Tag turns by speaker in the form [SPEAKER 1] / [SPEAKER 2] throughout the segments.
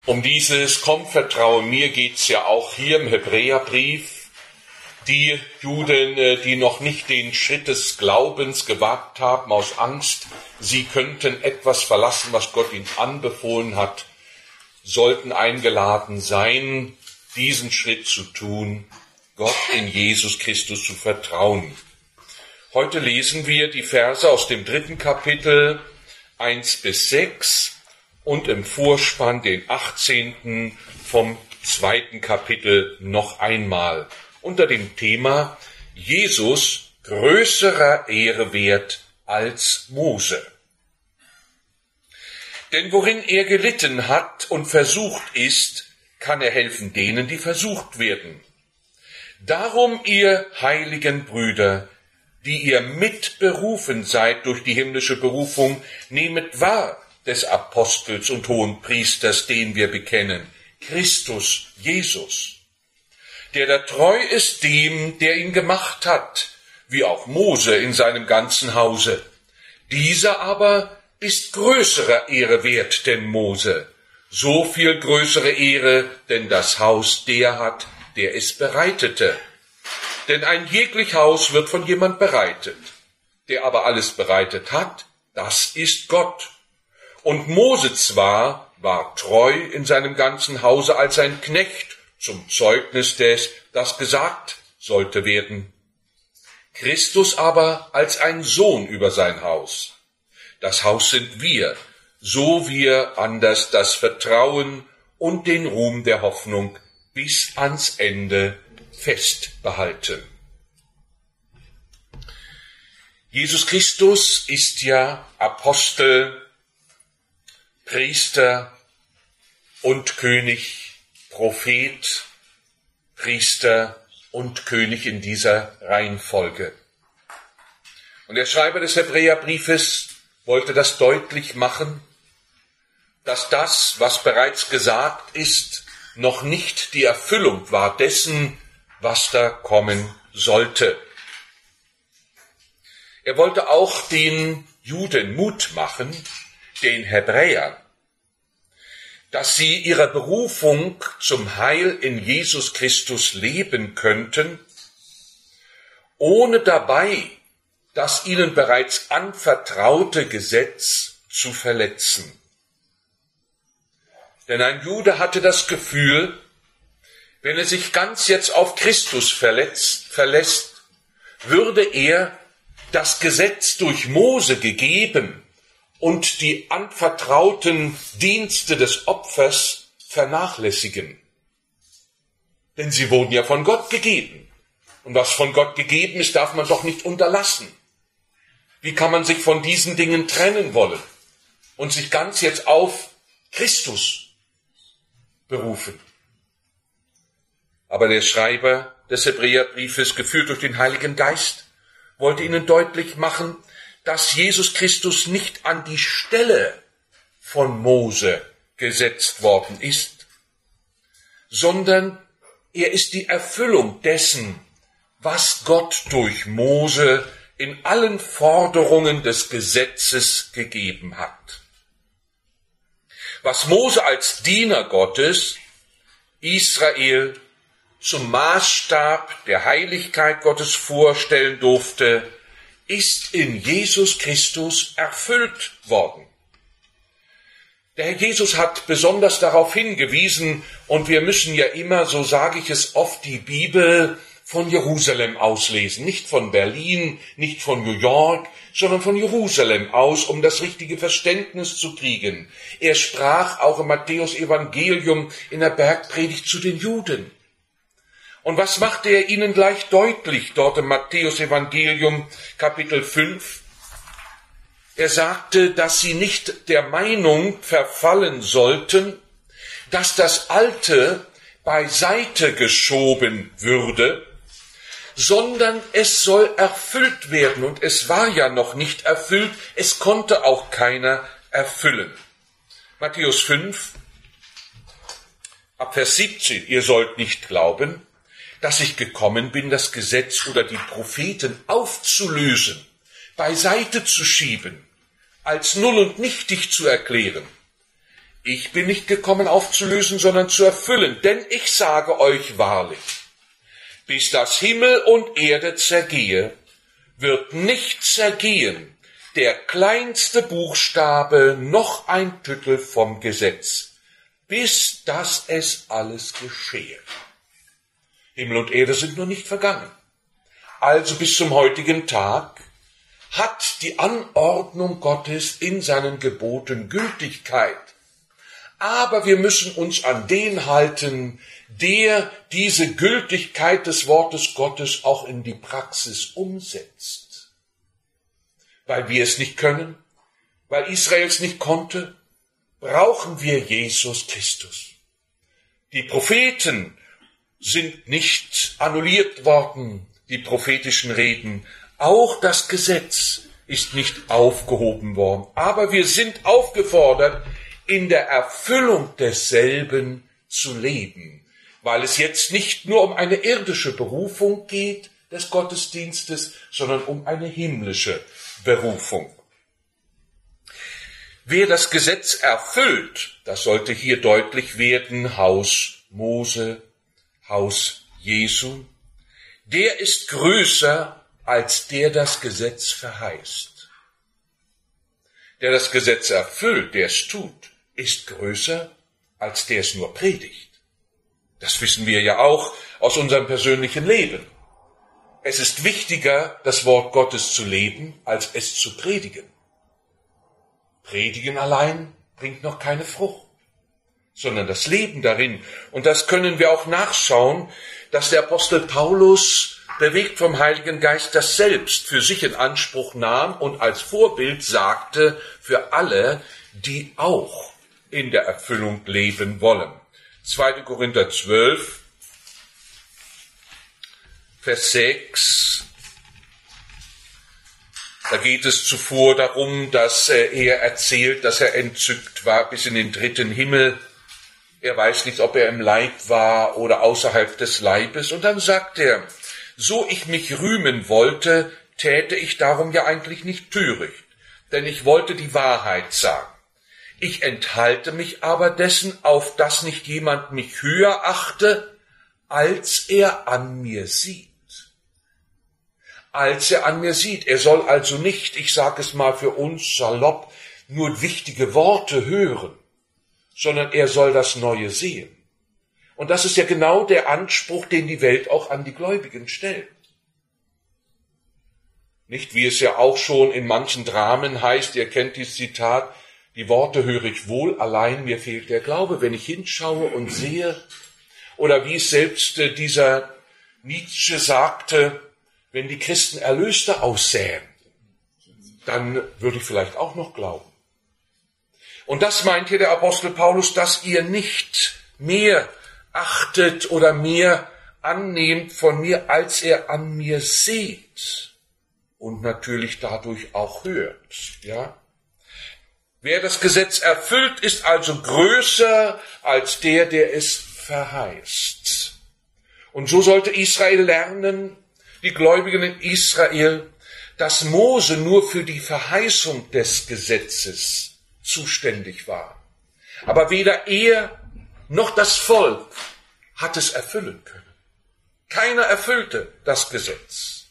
[SPEAKER 1] Um dieses Komm, vertraue mir geht's ja auch hier im Hebräerbrief. Die Juden, die noch nicht den Schritt des Glaubens gewagt haben, aus Angst, sie könnten etwas verlassen, was Gott ihnen anbefohlen hat, sollten eingeladen sein, diesen Schritt zu tun, Gott in Jesus Christus zu vertrauen. Heute lesen wir die Verse aus dem 3. Kapitel 1-6 und im Vorspann den 18. vom 2. Kapitel noch einmal unter dem Thema Jesus größerer Ehre wert als Mose. Denn worin er gelitten hat und versucht ist, kann er helfen denen, die versucht werden. Darum, ihr heiligen Brüder, die ihr mitberufen seid durch die himmlische Berufung, nehmet wahr des Apostels und Hohenpriesters, den wir bekennen, Christus Jesus, der da treu ist dem, der ihn gemacht hat, wie auch Mose in seinem ganzen Hause. Dieser aber ist größerer Ehre wert denn Mose, so viel größere Ehre, denn das Haus der hat, der es bereitete. Denn ein jeglich Haus wird von jemand bereitet, der aber alles bereitet hat, das ist Gott. Und Mose zwar war treu in seinem ganzen Hause als ein Knecht zum Zeugnis des, das gesagt sollte werden. Christus aber als ein Sohn über sein Haus. Das Haus sind wir, so wir anders das Vertrauen und den Ruhm der Hoffnung bis ans Ende festbehalten. Jesus Christus ist ja Apostel, Priester und König, Prophet, Priester und König in dieser Reihenfolge. Und der Schreiber des Hebräerbriefes wollte das deutlich machen, dass das, was bereits gesagt ist, noch nicht die Erfüllung war dessen, was da kommen sollte. Er wollte auch den Juden Mut machen, den Hebräern, dass sie ihrer Berufung zum Heil in Jesus Christus leben könnten, ohne dabei das ihnen bereits anvertraute Gesetz zu verletzen. Denn ein Jude hatte das Gefühl, wenn er sich ganz jetzt auf Christus verlässt, würde er das Gesetz durch Mose gegeben und die anvertrauten Dienste des Opfers vernachlässigen. Denn sie wurden ja von Gott gegeben. Und was von Gott gegeben ist, darf man doch nicht unterlassen. Wie kann man sich von diesen Dingen trennen wollen und sich ganz jetzt auf Christus berufen? Aber der Schreiber des Hebräerbriefes, geführt durch den Heiligen Geist, wollte ihnen deutlich machen, dass Jesus Christus nicht an die Stelle von Mose gesetzt worden ist, sondern er ist die Erfüllung dessen, was Gott durch Mose in allen Forderungen des Gesetzes gegeben hat. Was Mose als Diener Gottes Israel zum Maßstab der Heiligkeit Gottes vorstellen durfte, ist in Jesus Christus erfüllt worden. Der Herr Jesus hat besonders darauf hingewiesen, und wir müssen ja immer, so sage ich es oft, die Bibel von Jerusalem auslesen, nicht von Berlin, nicht von New York, sondern von Jerusalem aus, um das richtige Verständnis zu kriegen. Er sprach auch im Matthäus-Evangelium in der Bergpredigt zu den Juden. Und was machte er ihnen gleich deutlich dort im Matthäus-Evangelium Kapitel 5? Er sagte, dass sie nicht der Meinung verfallen sollten, dass das Alte beiseite geschoben würde, sondern es soll erfüllt werden. Und es war ja noch nicht erfüllt, es konnte auch keiner erfüllen. Matthäus 5, ab Vers 17, ihr sollt nicht glauben, dass ich gekommen bin, das Gesetz oder die Propheten aufzulösen, beiseite zu schieben, als null und nichtig zu erklären. Ich bin nicht gekommen aufzulösen, sondern zu erfüllen. Denn ich sage euch wahrlich, bis das Himmel und Erde zergehe, wird nicht zergehen der kleinste Buchstabe noch ein Tüttel vom Gesetz, bis dass es alles geschehe. Himmel und Erde sind noch nicht vergangen. Also bis zum heutigen Tag hat die Anordnung Gottes in seinen Geboten Gültigkeit. Aber wir müssen uns an den halten, der diese Gültigkeit des Wortes Gottes auch in die Praxis umsetzt. Weil wir es nicht können, weil Israel es nicht konnte, brauchen wir Jesus Christus. Die Propheten sind nicht annulliert worden, die prophetischen Reden. Auch das Gesetz ist nicht aufgehoben worden. Aber wir sind aufgefordert, in der Erfüllung desselben zu leben, weil es jetzt nicht nur um eine irdische Berufung geht des Gottesdienstes, sondern um eine himmlische Berufung. Wer das Gesetz erfüllt, das sollte hier deutlich werden, Haus Mose, Haus Jesu, der ist größer, als der das Gesetz verheißt. Der das Gesetz erfüllt, der es tut, ist größer, als der es nur predigt. Das wissen wir ja auch aus unserem persönlichen Leben. Es ist wichtiger, das Wort Gottes zu leben, als es zu predigen. Predigen allein bringt noch keine Frucht, sondern das Leben darin. Und das können wir auch nachschauen, dass der Apostel Paulus, bewegt vom Heiligen Geist, das selbst für sich in Anspruch nahm und als Vorbild sagte für alle, die auch in der Erfüllung leben wollen. 2. Korinther 12, Vers 6. Da geht es zuvor darum, dass er erzählt, dass er entzückt war bis in den 3. Himmel. Er weiß nicht, ob er im Leib war oder außerhalb des Leibes. Und dann sagt er, so ich mich rühmen wollte, täte ich darum ja eigentlich nicht töricht, denn ich wollte die Wahrheit sagen. Ich enthalte mich aber dessen, auf dass nicht jemand mich höher achte, als er an mir sieht. Als er an mir sieht. Er soll also nicht, ich sage es mal für uns salopp, nur wichtige Worte hören, sondern er soll das Neue sehen. Und das ist ja genau der Anspruch, den die Welt auch an die Gläubigen stellt. Nicht, wie es ja auch schon in manchen Dramen heißt, ihr kennt dieses Zitat, die Worte höre ich wohl, allein mir fehlt der Glaube, wenn ich hinschaue und sehe. Oder wie es selbst dieser Nietzsche sagte, wenn die Christen Erlöste aussähen, dann würde ich vielleicht auch noch glauben. Und das meint hier der Apostel Paulus, dass ihr nicht mehr achtet oder mehr annehmt von mir, als er an mir seht und natürlich dadurch auch hört. Ja? Wer das Gesetz erfüllt, ist also größer als der es verheißt. Und so sollte Israel lernen, die Gläubigen in Israel, dass Mose nur für die Verheißung des Gesetzes zuständig war. Aber weder er noch das Volk hat es erfüllen können. Keiner erfüllte das Gesetz.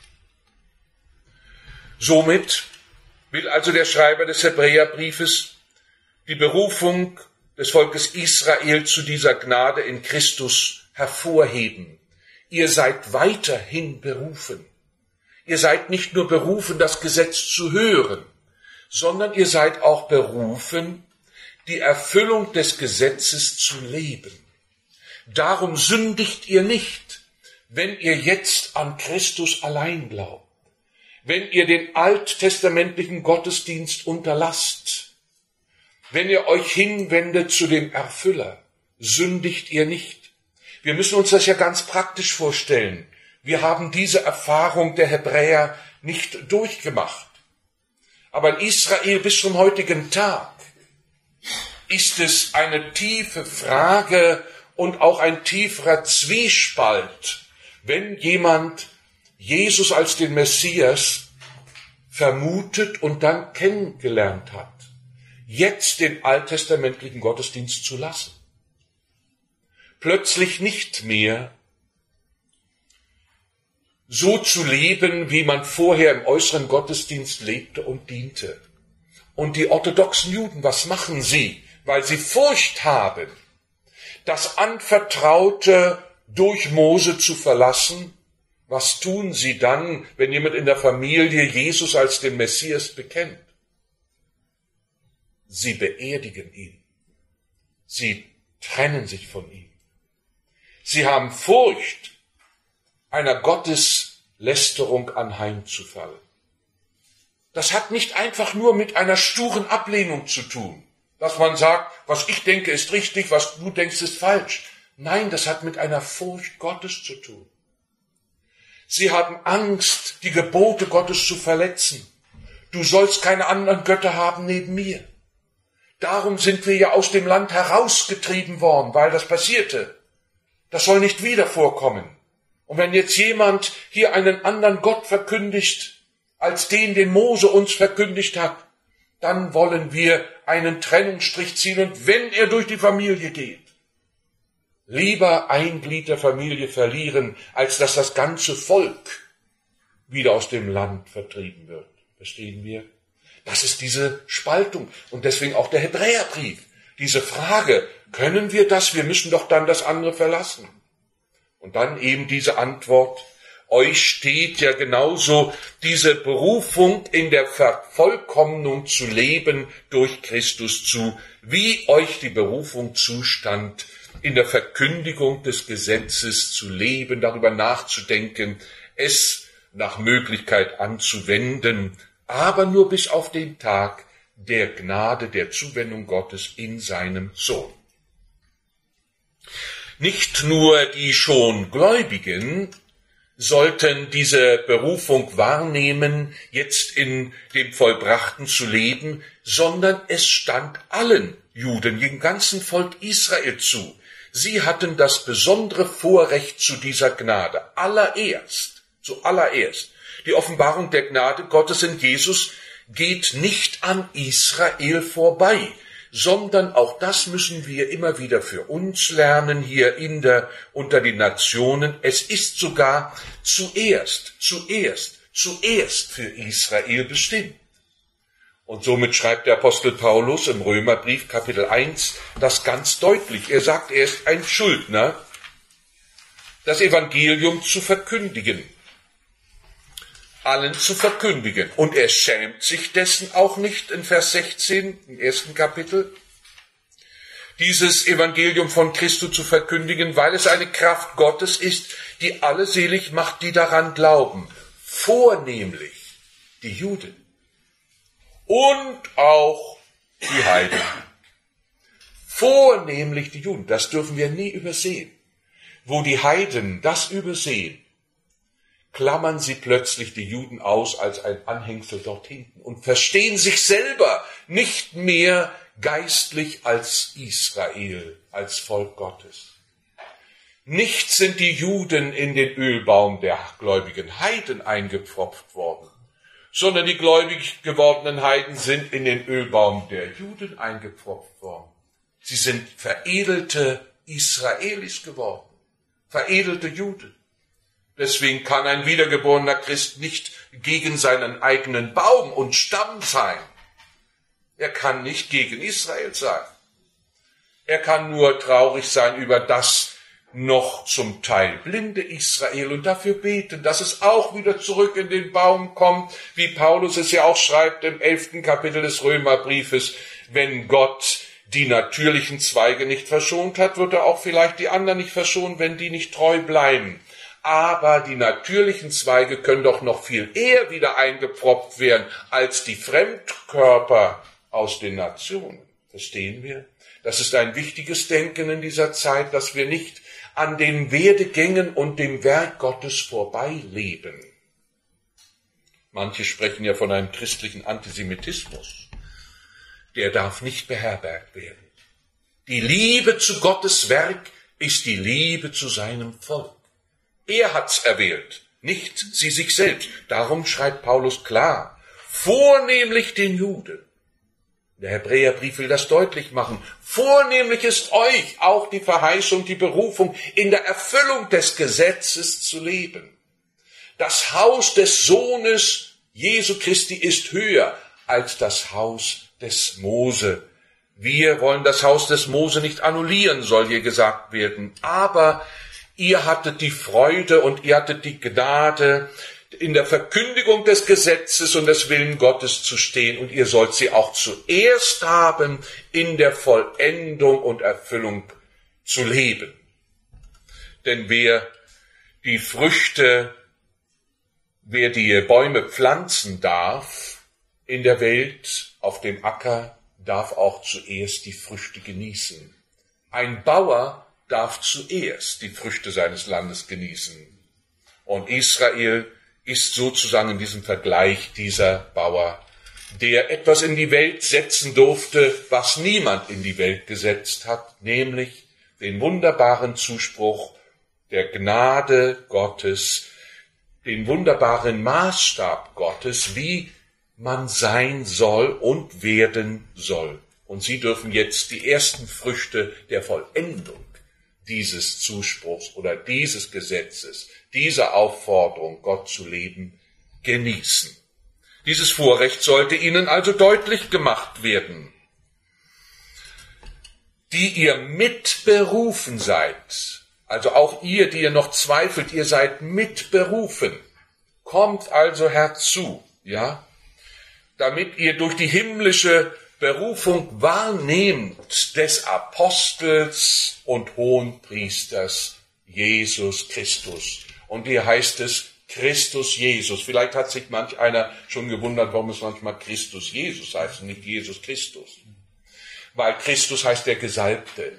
[SPEAKER 1] Somit will also der Schreiber des Hebräerbriefes die Berufung des Volkes Israel zu dieser Gnade in Christus hervorheben. Ihr seid weiterhin berufen. Ihr seid nicht nur berufen, das Gesetz zu hören, sondern ihr seid auch berufen, die Erfüllung des Gesetzes zu leben. Darum sündigt ihr nicht, wenn ihr jetzt an Christus allein glaubt, wenn ihr den alttestamentlichen Gottesdienst unterlasst, wenn ihr euch hinwendet zu dem Erfüller, sündigt ihr nicht. Wir müssen uns das ja ganz praktisch vorstellen. Wir haben diese Erfahrung der Hebräer nicht durchgemacht. Aber in Israel bis zum heutigen Tag ist es eine tiefe Frage und auch ein tieferer Zwiespalt, wenn jemand Jesus als den Messias vermutet und dann kennengelernt hat. jetzt den alttestamentlichen Gottesdienst zu lassen. Plötzlich nicht mehr so zu leben, wie man vorher im äußeren Gottesdienst lebte und diente. Und die orthodoxen Juden, was machen sie? Weil sie Furcht haben, das Anvertraute durch Mose zu verlassen. Was tun sie dann, wenn jemand in der Familie Jesus als den Messias bekennt? Sie beerdigen ihn. Sie trennen sich von ihm. Sie haben Furcht, einer Gotteslästerung anheimzufallen. Das hat nicht einfach nur mit einer sturen Ablehnung zu tun, dass man sagt, was ich denke ist richtig, was du denkst ist falsch. Nein, das hat mit einer Furcht Gottes zu tun. Sie haben Angst, die Gebote Gottes zu verletzen. Du sollst keine anderen Götter haben neben mir. Darum sind wir ja aus dem Land herausgetrieben worden, weil das passierte. Das soll nicht wieder vorkommen. Und wenn jetzt jemand hier einen anderen Gott verkündigt, als den Mose uns verkündigt hat, dann wollen wir einen Trennungsstrich ziehen und wenn er durch die Familie geht, lieber ein Glied der Familie verlieren, als dass das ganze Volk wieder aus dem Land vertrieben wird. Verstehen wir? Das ist diese Spaltung und deswegen auch der Hebräerbrief. Diese Frage, können wir das? Wir müssen doch dann das andere verlassen. Und dann eben diese Antwort, euch steht ja genauso diese Berufung in der Vervollkommnung zu leben durch Christus zu, wie euch die Berufung zustand, in der Verkündigung des Gesetzes zu leben, darüber nachzudenken, es nach Möglichkeit anzuwenden, aber nur bis auf den Tag der Gnade, der Zuwendung Gottes in seinem Sohn. Nicht nur die schon Gläubigen sollten diese Berufung wahrnehmen, jetzt in dem Vollbrachten zu leben, sondern es stand allen Juden, dem ganzen Volk Israel zu. Sie hatten das besondere Vorrecht zu dieser Gnade. Zuallererst. Die Offenbarung der Gnade Gottes in Jesus geht nicht an Israel vorbei, sondern auch das müssen wir immer wieder für uns lernen hier unter den Nationen. Es ist sogar zuerst für Israel bestimmt. Und somit schreibt der Apostel Paulus im Römerbrief Kapitel 1 das ganz deutlich. Er sagt, er ist ein Schuldner, das Evangelium zu verkündigen. Allen zu verkündigen. Und er schämt sich dessen auch nicht in Vers 16, im ersten Kapitel, dieses Evangelium von Christus zu verkündigen, weil es eine Kraft Gottes ist, die alle selig macht, die daran glauben. Vornehmlich die Juden und auch die Heiden. Vornehmlich die Juden, das dürfen wir nie übersehen. Wo die Heiden das übersehen, klammern sie plötzlich die Juden aus als ein Anhängsel dort hinten und verstehen sich selber nicht mehr geistlich als Israel, als Volk Gottes. Nicht sind die Juden in den Ölbaum der gläubigen Heiden eingepfropft worden, sondern die gläubig gewordenen Heiden sind in den Ölbaum der Juden eingepfropft worden. Sie sind veredelte Israelis geworden, veredelte Juden. Deswegen kann ein wiedergeborener Christ nicht gegen seinen eigenen Baum und Stamm sein. Er kann nicht gegen Israel sein. Er kann nur traurig sein über das noch zum Teil blinde Israel und dafür beten, dass es auch wieder zurück in den Baum kommt, wie Paulus es ja auch schreibt im 11. Kapitel des Römerbriefes. Wenn Gott die natürlichen Zweige nicht verschont hat, wird er auch vielleicht die anderen nicht verschonen, wenn die nicht treu bleiben. Aber die natürlichen Zweige können doch noch viel eher wieder eingepfropft werden als die Fremdkörper aus den Nationen. Verstehen wir? Das ist ein wichtiges Denken in dieser Zeit, dass wir nicht an den Werdegängen und dem Werk Gottes vorbeileben. Manche sprechen ja von einem christlichen Antisemitismus. Der darf nicht beherbergt werden. Die Liebe zu Gottes Werk ist die Liebe zu seinem Volk. Er hat's erwählt, nicht sie sich selbst. Darum schreibt Paulus klar, vornehmlich den Juden Der Hebräerbrief will das deutlich machen. Vornehmlich ist euch auch die Verheißung, die Berufung, in der Erfüllung des Gesetzes zu leben. Das Haus des Sohnes Jesu Christi ist höher als das Haus des Mose. Wir wollen das Haus des Mose nicht annullieren, soll hier gesagt werden. Aber ihr hattet die Freude und ihr hattet die Gnade, in der Verkündigung des Gesetzes und des Willen Gottes zu stehen, und ihr sollt sie auch zuerst haben, in der Vollendung und Erfüllung zu leben. Denn wer die Bäume pflanzen darf in der Welt, auf dem Acker, darf auch zuerst die Früchte genießen. Ein Bauer darf zuerst die Früchte seines Landes genießen. Und Israel ist sozusagen in diesem Vergleich dieser Bauer, der etwas in die Welt setzen durfte, was niemand in die Welt gesetzt hat, nämlich den wunderbaren Zuspruch der Gnade Gottes, den wunderbaren Maßstab Gottes, wie man sein soll und werden soll. Und sie dürfen jetzt die ersten Früchte der Vollendung dieses Zuspruchs oder dieses Gesetzes, dieser Aufforderung, Gott zu leben, genießen. Dieses Vorrecht sollte ihnen also deutlich gemacht werden. Die ihr mitberufen seid, also auch ihr, die ihr noch zweifelt, ihr seid mitberufen, kommt also herzu, ja, damit ihr durch die himmlische Berufung wahrnehmt des Apostels und Hohenpriesters Jesus Christus. Und hier heißt es Christus Jesus. Vielleicht hat sich manch einer schon gewundert, warum es manchmal Christus Jesus heißt und nicht Jesus Christus. Weil Christus heißt der gesalbte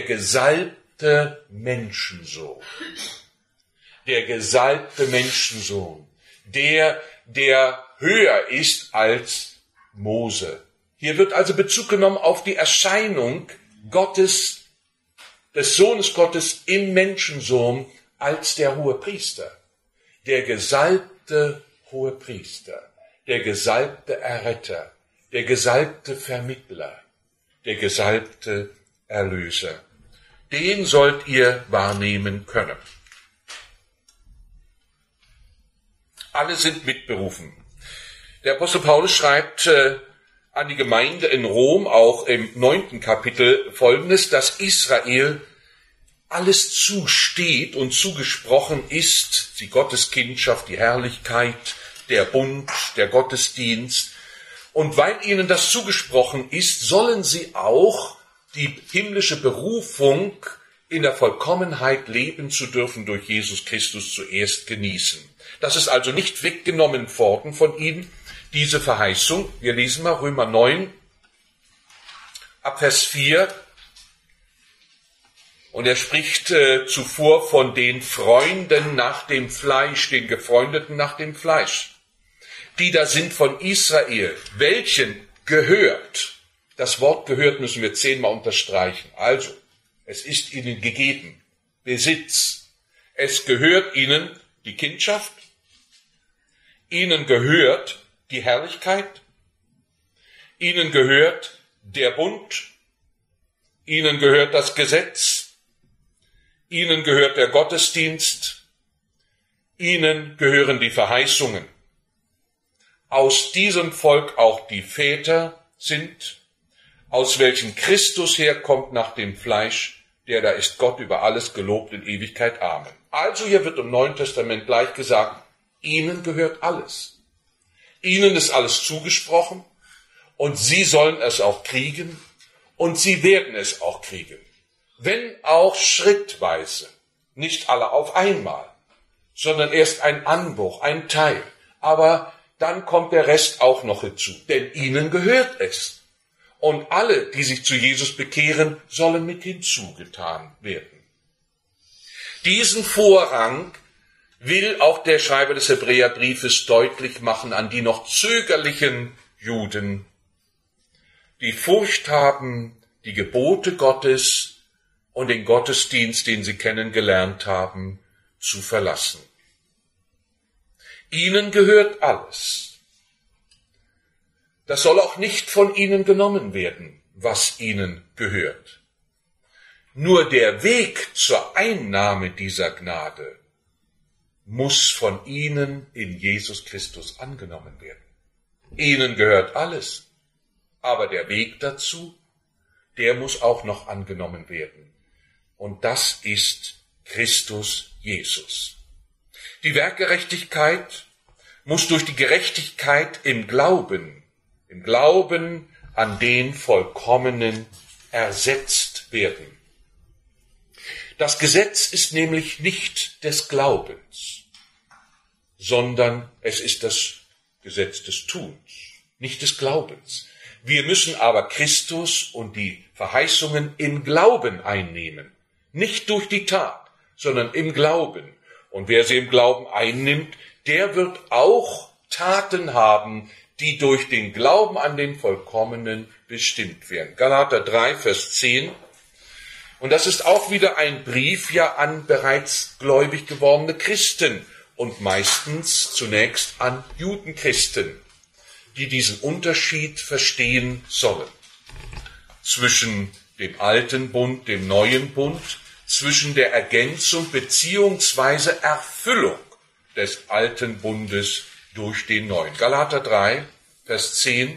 [SPEAKER 1] Menschensohn. Der gesalbte Menschensohn, der höher ist als Mose. Hier wird also Bezug genommen auf die Erscheinung Gottes, des Sohnes Gottes im Menschensohn als der Hohepriester. Der gesalbte Hohepriester, der gesalbte Erretter, der gesalbte Vermittler, der gesalbte Erlöser. Den sollt ihr wahrnehmen können. Alle sind mitberufen. Der Apostel Paulus schreibt an die Gemeinde in Rom, auch im 9. Kapitel, Folgendes, dass Israel alles zusteht und zugesprochen ist, die Gotteskindschaft, die Herrlichkeit, der Bund, der Gottesdienst. Und weil ihnen das zugesprochen ist, sollen sie auch die himmlische Berufung in der Vollkommenheit leben zu dürfen durch Jesus Christus zuerst genießen. Das ist also nicht weggenommen worden von ihnen, diese Verheißung. Wir lesen mal Römer 9, ab Vers 4. Und er spricht zuvor von den Freunden nach dem Fleisch, den Gefreundeten nach dem Fleisch. Die da sind von Israel, welchen gehört. Das Wort gehört müssen wir 10-mal unterstreichen. Also, es ist ihnen gegeben, Besitz. Es gehört ihnen die Kindschaft. Ihnen gehört die Herrlichkeit. Ihnen gehört der Bund. Ihnen gehört das Gesetz. Ihnen gehört der Gottesdienst. Ihnen gehören die Verheißungen. Aus diesem Volk auch die Väter sind, aus welchen Christus herkommt nach dem Fleisch, der da ist Gott über alles gelobt in Ewigkeit. Amen. Also hier wird im Neuen Testament gleich gesagt, ihnen gehört alles. Ihnen ist alles zugesprochen und sie sollen es auch kriegen und sie werden es auch kriegen. Wenn auch schrittweise, nicht alle auf einmal, sondern erst ein Anbruch, ein Teil. Aber dann kommt der Rest auch noch hinzu, denn ihnen gehört es. Und alle, die sich zu Jesus bekehren, sollen mit hinzugetan werden. Diesen Vorrang will auch der Schreiber des Hebräerbriefes deutlich machen an die noch zögerlichen Juden, die Furcht haben, die Gebote Gottes und den Gottesdienst, den sie kennengelernt haben, zu verlassen. Ihnen gehört alles. Das soll auch nicht von ihnen genommen werden, was ihnen gehört. Nur der Weg zur Einnahme dieser Gnade muss von ihnen in Jesus Christus angenommen werden. Ihnen gehört alles, aber der Weg dazu, der muss auch noch angenommen werden. Und das ist Christus Jesus. Die Werkgerechtigkeit muss durch die Gerechtigkeit im Glauben an den Vollkommenen ersetzt werden. Das Gesetz ist nämlich nicht des Glaubens, sondern es ist das Gesetz des Tuns, nicht des Glaubens. Wir müssen aber Christus und die Verheißungen im Glauben einnehmen, nicht durch die Tat, sondern im Glauben. Und wer sie im Glauben einnimmt, der wird auch Taten haben, die durch den Glauben an den Vollkommenen bestimmt werden. Galater 3, Vers 10. Und das ist auch wieder ein Brief ja an bereits gläubig gewordene Christen und meistens zunächst an Judenchristen, die diesen Unterschied verstehen sollen zwischen dem alten Bund, dem neuen Bund, zwischen der Ergänzung beziehungsweise Erfüllung des alten Bundes durch den neuen. Galater 3, Vers 10.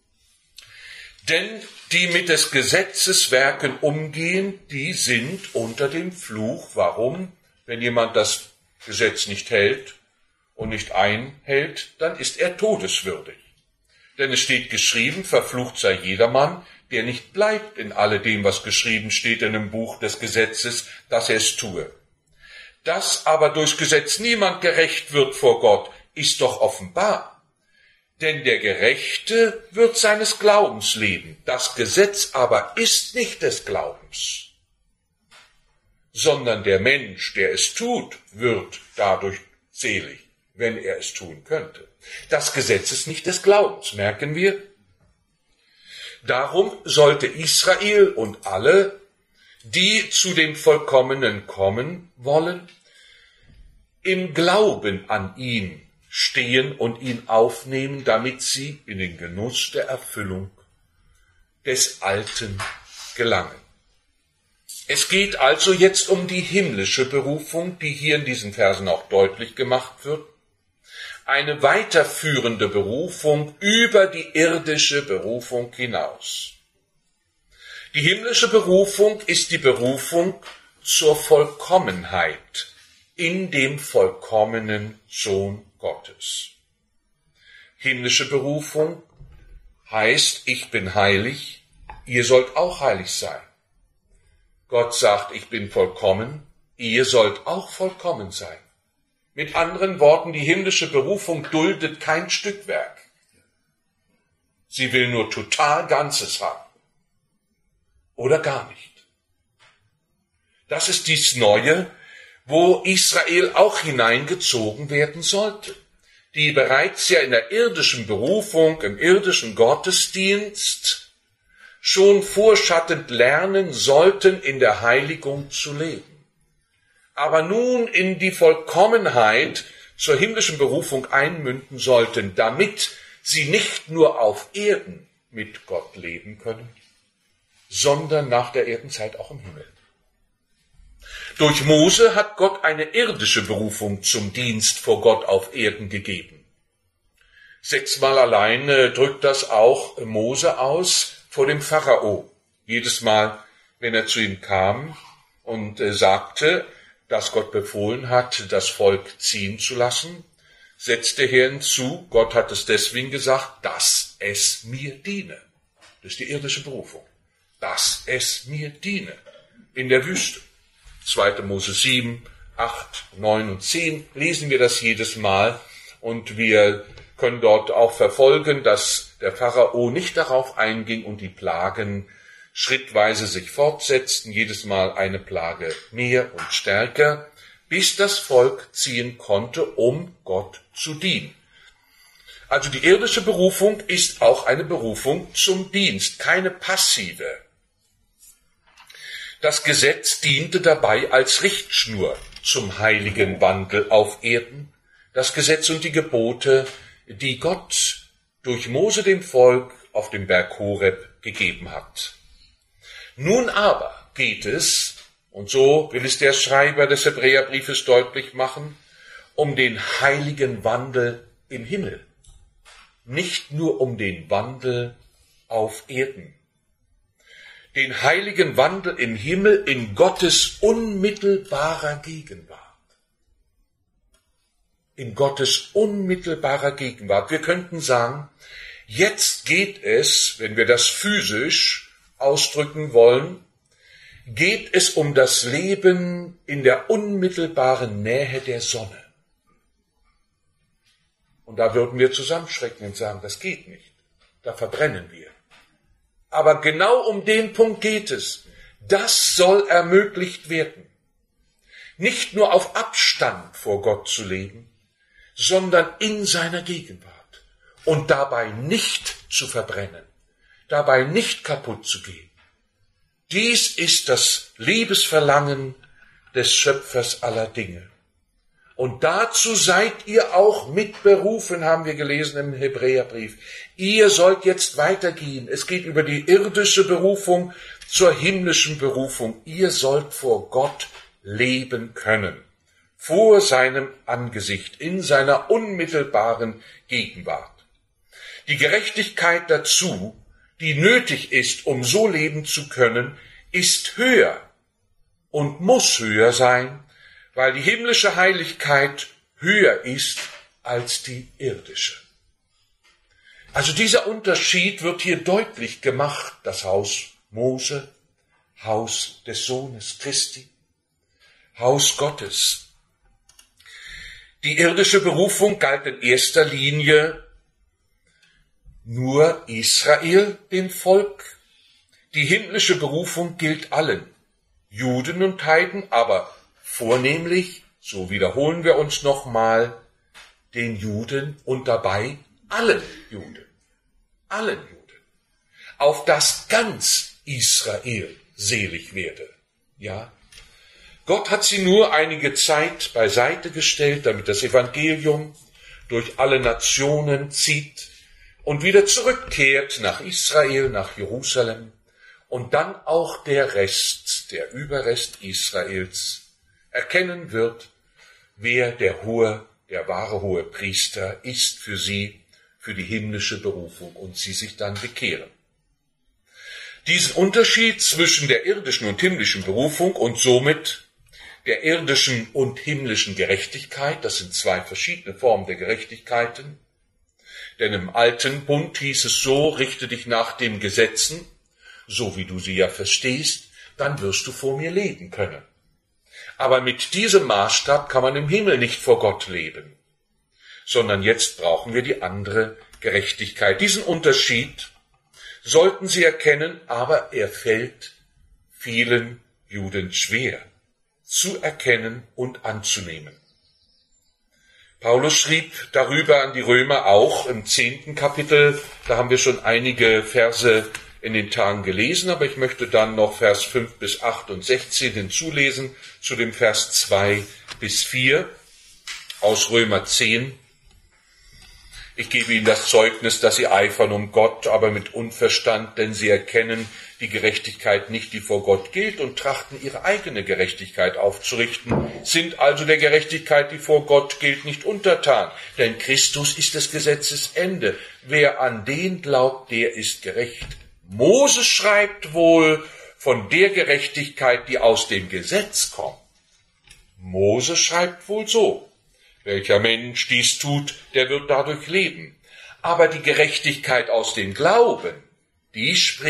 [SPEAKER 1] Denn die mit des Gesetzes Werken umgehen, die sind unter dem Fluch. Warum? Wenn jemand das Gesetz nicht hält und nicht einhält, dann ist er todeswürdig. Denn es steht geschrieben, verflucht sei jedermann, der nicht bleibt in alledem, was geschrieben steht in dem Buch des Gesetzes, dass er es tue. Dass aber durchs Gesetz niemand gerecht wird vor Gott, ist doch offenbar. Denn der Gerechte wird seines Glaubens leben. Das Gesetz aber ist nicht des Glaubens, sondern der Mensch, der es tut, wird dadurch selig, wenn er es tun könnte. Das Gesetz ist nicht des Glaubens, merken wir. Darum sollte Israel und alle, die zu dem Vollkommenen kommen wollen, im Glauben an ihn stehen und ihn aufnehmen, damit sie in den Genuss der Erfüllung des Alten gelangen. Es geht also jetzt um die himmlische Berufung, die hier in diesen Versen auch deutlich gemacht wird. Eine weiterführende Berufung über die irdische Berufung hinaus. Die himmlische Berufung ist die Berufung zur Vollkommenheit in dem vollkommenen Sohn Gottes. Himmlische Berufung heißt, ich bin heilig, ihr sollt auch heilig sein. Gott sagt, ich bin vollkommen, ihr sollt auch vollkommen sein. Mit anderen Worten, die himmlische Berufung duldet kein Stückwerk. Sie will nur total Ganzes haben. Oder gar nicht. Das ist dies Neue, wo Israel auch hineingezogen werden sollte, die bereits ja in der irdischen Berufung, im irdischen Gottesdienst schon vorschattend lernen sollten, in der Heiligung zu leben. Aber nun in die Vollkommenheit zur himmlischen Berufung einmünden sollten, damit sie nicht nur auf Erden mit Gott leben können, sondern nach der Erdenzeit auch im Himmel. Durch Mose hat Gott eine irdische Berufung zum Dienst vor Gott auf Erden gegeben. 6-mal allein drückt das auch Mose aus vor dem Pharao. Jedes Mal, wenn er zu ihm kam und sagte, dass Gott befohlen hat, das Volk ziehen zu lassen, setzte er hinzu, Gott hat es deswegen gesagt, dass es mir diene. Das ist die irdische Berufung. Dass es mir diene. In der Wüste. 2. Mose 7, 8, 9 und 10 lesen wir das jedes Mal und wir können dort auch verfolgen, dass der Pharao nicht darauf einging und die Plagen schrittweise sich fortsetzten, jedes Mal eine Plage mehr und stärker, bis das Volk ziehen konnte, um Gott zu dienen. Also die irdische Berufung ist auch eine Berufung zum Dienst, keine passive. Das Gesetz diente dabei als Richtschnur zum heiligen Wandel auf Erden. Das Gesetz und die Gebote, die Gott durch Mose dem Volk auf dem Berg Horeb gegeben hat. Nun aber geht es, und so will es der Schreiber des Hebräerbriefes deutlich machen, um den heiligen Wandel im Himmel, nicht nur um den Wandel auf Erden. Den heiligen Wandel im Himmel in Gottes unmittelbarer Gegenwart. In Gottes unmittelbarer Gegenwart. Wir könnten sagen, jetzt geht es, wenn wir das physisch ausdrücken wollen, geht es um das Leben in der unmittelbaren Nähe der Sonne. Und da würden wir zusammenschrecken und sagen, das geht nicht. Da verbrennen wir. Aber genau um den Punkt geht es. Das soll ermöglicht werden. Nicht nur auf Abstand vor Gott zu leben, sondern in seiner Gegenwart. Und dabei nicht zu verbrennen. Dabei nicht kaputt zu gehen. Dies ist das Liebesverlangen des Schöpfers aller Dinge. Und dazu seid ihr auch mitberufen, haben wir gelesen im Hebräerbrief. Ihr sollt jetzt weitergehen. Es geht über die irdische Berufung zur himmlischen Berufung. Ihr sollt vor Gott leben können. Vor seinem Angesicht, in seiner unmittelbaren Gegenwart. Die Gerechtigkeit dazu, die nötig ist, um so leben zu können, ist höher und muss höher sein, weil die himmlische Heiligkeit höher ist als die irdische. Also dieser Unterschied wird hier deutlich gemacht, das Haus Mose, Haus des Sohnes Christi, Haus Gottes. Die irdische Berufung galt in erster Linie nur Israel, dem Volk. Die himmlische Berufung gilt allen, Juden und Heiden, aber vornehmlich, so wiederholen wir uns nochmal, den Juden und dabei allen Juden. Allen Juden. Auf das ganz Israel selig werde. Ja? Gott hat sie nur einige Zeit beiseite gestellt, damit das Evangelium durch alle Nationen zieht und wieder zurückkehrt nach Israel, nach Jerusalem und dann auch der Rest, der Überrest Israels erkennen wird, wer der wahre hohe Priester ist für sie, für die himmlische Berufung und sie sich dann bekehren. Diesen Unterschied zwischen der irdischen und himmlischen Berufung und somit der irdischen und himmlischen Gerechtigkeit, das sind zwei verschiedene Formen der Gerechtigkeiten, denn im alten Bund hieß es so, richte dich nach den Gesetzen, so wie du sie ja verstehst, dann wirst du vor mir leben können. Aber mit diesem Maßstab kann man im Himmel nicht vor Gott leben, sondern jetzt brauchen wir die andere Gerechtigkeit. Diesen Unterschied sollten Sie erkennen, aber er fällt vielen Juden schwer zu erkennen und anzunehmen. Paulus schrieb darüber an die Römer auch im 10. Kapitel, da haben wir schon einige Verse in den Tagen gelesen, aber ich möchte dann noch Vers 5 bis 8 und 16 hinzulesen, zu dem Vers 2 bis 4 aus Römer 10. Ich gebe ihnen das Zeugnis, dass sie eifern um Gott, aber mit Unverstand, denn sie erkennen die Gerechtigkeit nicht, die vor Gott gilt, und trachten ihre eigene Gerechtigkeit aufzurichten, sind also der Gerechtigkeit, die vor Gott gilt, nicht untertan. Denn Christus ist des Gesetzes Ende. Wer an den glaubt, der ist gerecht. Mose schreibt wohl von der Gerechtigkeit, die aus dem Gesetz kommt. Mose schreibt wohl so: Welcher Mensch dies tut, der wird dadurch leben. Aber die Gerechtigkeit aus dem Glauben, die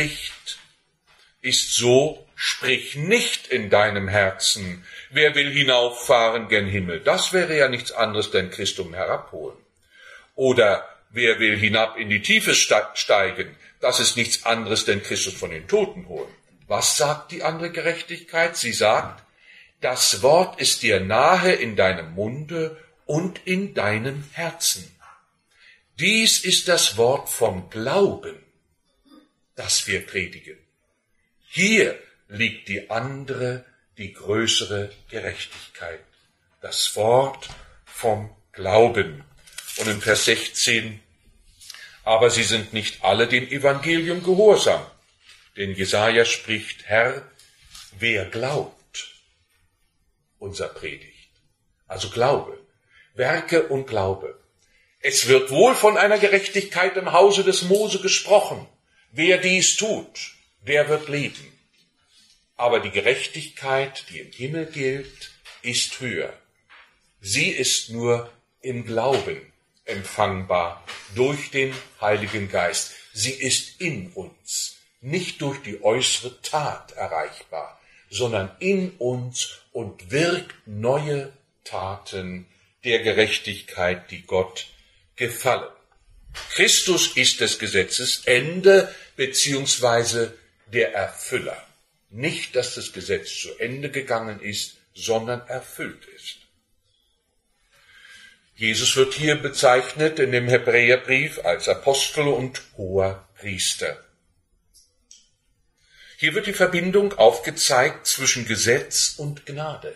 [SPEAKER 1] ist so, sprich nicht in deinem Herzen, wer will hinauffahren gen Himmel? Das wäre ja nichts anderes, denn Christum herabholen. Oder wer will hinab in die Tiefe steigen? Das ist nichts anderes, denn Christus von den Toten holen. Was sagt die andere Gerechtigkeit? Sie sagt, das Wort ist dir nahe in deinem Munde und in deinem Herzen. Dies ist das Wort vom Glauben, das wir predigen. Hier liegt die andere, die größere Gerechtigkeit. Das Wort vom Glauben. Und in Vers 16 Aber sie sind nicht alle dem Evangelium gehorsam. Denn Jesaja spricht, Herr, wer glaubt unser Predigt? Also Glaube, Werke und Glaube. Es wird wohl von einer Gerechtigkeit im Hause des Mose gesprochen. Wer dies tut, der wird leben. Aber die Gerechtigkeit, die im Himmel gilt, ist höher. Sie ist nur im Glauben empfangbar durch den Heiligen Geist. Sie ist in uns, nicht durch die äußere Tat erreichbar, sondern in uns und wirkt neue Taten der Gerechtigkeit, die Gott gefallen. Christus ist des Gesetzes Ende beziehungsweise der Erfüller. Nicht, dass das Gesetz zu Ende gegangen ist, sondern erfüllt ist. Jesus wird hier bezeichnet in dem Hebräerbrief als Apostel und hoher Priester. Hier wird die Verbindung aufgezeigt zwischen Gesetz und Gnade,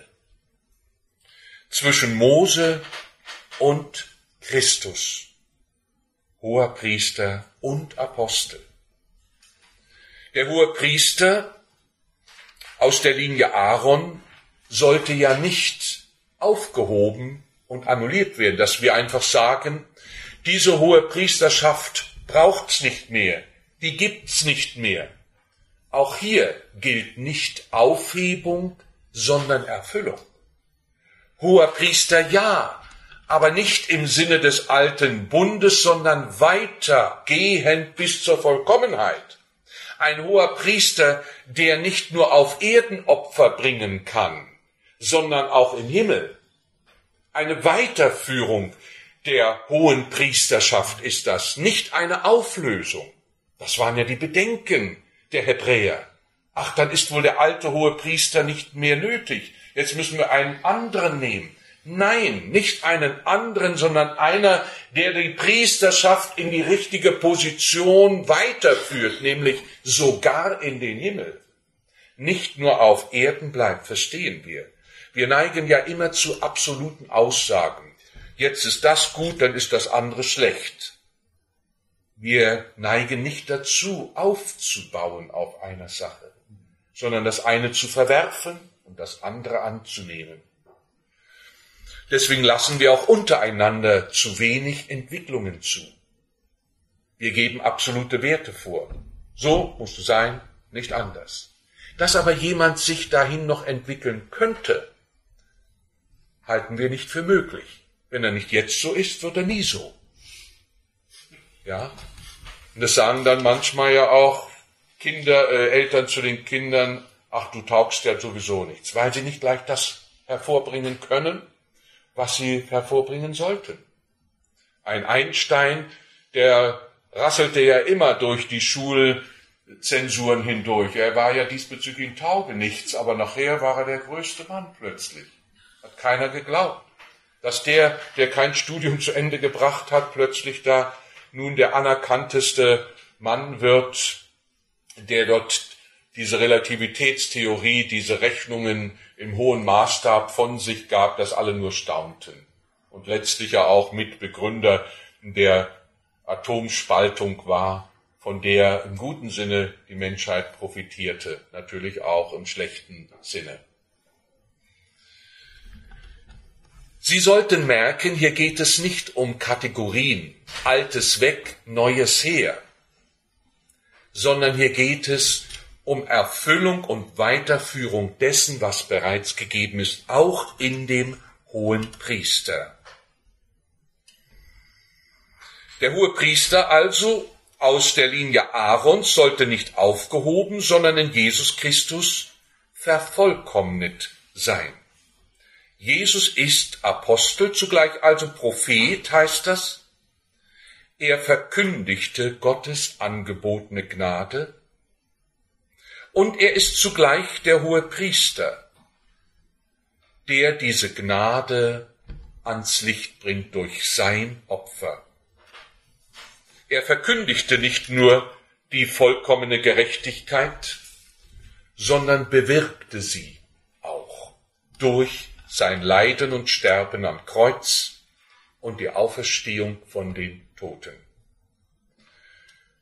[SPEAKER 1] zwischen Mose und Christus, hoher Priester und Apostel. Der hohe Priester aus der Linie Aaron sollte ja nicht aufgehoben und annulliert werden, dass wir einfach sagen, diese hohe Priesterschaft braucht's nicht mehr, die gibt's nicht mehr. Auch hier gilt nicht Aufhebung, sondern Erfüllung. Hoher Priester ja, aber nicht im Sinne des alten Bundes, sondern weitergehend bis zur Vollkommenheit. Ein hoher Priester, der nicht nur auf Erden Opfer bringen kann, sondern auch im Himmel. Eine Weiterführung der hohen Priesterschaft ist das, nicht eine Auflösung. Das waren ja die Bedenken der Hebräer. Ach, dann ist wohl der alte hohe Priester nicht mehr nötig. Jetzt müssen wir einen anderen nehmen. Nein, nicht einen anderen, sondern einer, der die Priesterschaft in die richtige Position weiterführt, nämlich sogar in den Himmel. Nicht nur auf Erden bleibt, verstehen wir. Wir neigen ja immer zu absoluten Aussagen. Jetzt ist das gut, dann ist das andere schlecht. Wir neigen nicht dazu, aufzubauen auf einer Sache, sondern das eine zu verwerfen und das andere anzunehmen. Deswegen lassen wir auch untereinander zu wenig Entwicklungen zu. Wir geben absolute Werte vor. So musst du sein, nicht anders. Dass aber jemand sich dahin noch entwickeln könnte, halten wir nicht für möglich. Wenn er nicht jetzt so ist, wird er nie so. Ja? Und das sagen dann manchmal ja auch Eltern zu den Kindern, ach, du taugst ja sowieso nichts, weil sie nicht gleich das hervorbringen können, was sie hervorbringen sollten. Ein Einstein, der rasselte ja immer durch die Schulzensuren hindurch. Er war ja diesbezüglich ein Taugenichts, aber nachher war er der größte Mann plötzlich. Hat keiner geglaubt, dass der kein Studium zu Ende gebracht hat, plötzlich da nun der anerkannteste Mann wird, der dort diese Relativitätstheorie, diese Rechnungen im hohen Maßstab von sich gab, dass alle nur staunten. Und letztlich ja auch Mitbegründer der Atomspaltung war, von der im guten Sinne die Menschheit profitierte, natürlich auch im schlechten Sinne. Sie sollten merken, hier geht es nicht um Kategorien, Altes weg, Neues her, sondern hier geht es um Erfüllung und Weiterführung dessen, was bereits gegeben ist, auch in dem hohen Priester. Der hohe Priester also aus der Linie Aarons sollte nicht aufgehoben, sondern in Jesus Christus vervollkommnet sein. Jesus ist Apostel, zugleich also Prophet, heißt das. Er verkündigte Gottes angebotene Gnade und er ist zugleich der hohe Priester, der diese Gnade ans Licht bringt durch sein Opfer. Er verkündigte nicht nur die vollkommene Gerechtigkeit, sondern bewirkte sie auch durch sein Leiden und Sterben am Kreuz und die Auferstehung von den Toten.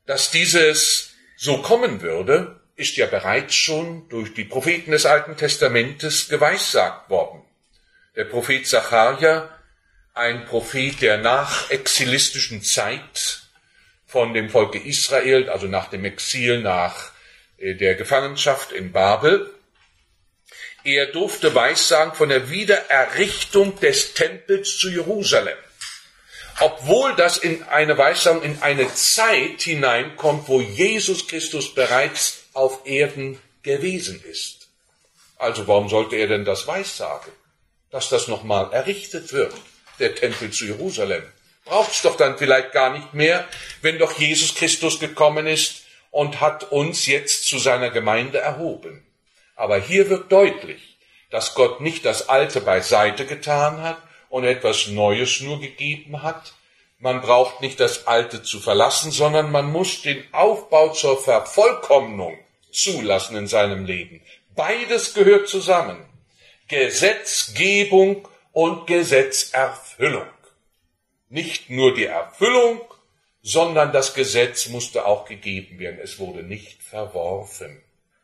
[SPEAKER 1] Dass dieses so kommen würde, ist ja bereits schon durch die Propheten des Alten Testamentes geweissagt worden. Der Prophet Sacharja, ein Prophet der nachexilistischen Zeit von dem Volke Israel, also nach dem Exil, nach der Gefangenschaft in Babel. Er durfte weissagen von der Wiedererrichtung des Tempels zu Jerusalem. Obwohl das in eine Weissagung in eine Zeit hineinkommt, wo Jesus Christus bereits auf Erden gewesen ist. Also warum sollte er denn das weissagen? Dass das nochmal errichtet wird, der Tempel zu Jerusalem. Braucht es doch dann vielleicht gar nicht mehr, wenn doch Jesus Christus gekommen ist und hat uns jetzt zu seiner Gemeinde erhoben. Aber hier wird deutlich, dass Gott nicht das Alte beiseite getan hat und etwas Neues nur gegeben hat. Man braucht nicht das Alte zu verlassen, sondern man muss den Aufbau zur Vervollkommnung zulassen in seinem Leben. Beides gehört zusammen. Gesetzgebung und Gesetzerfüllung. Nicht nur die Erfüllung, sondern das Gesetz musste auch gegeben werden. Es wurde nicht verworfen.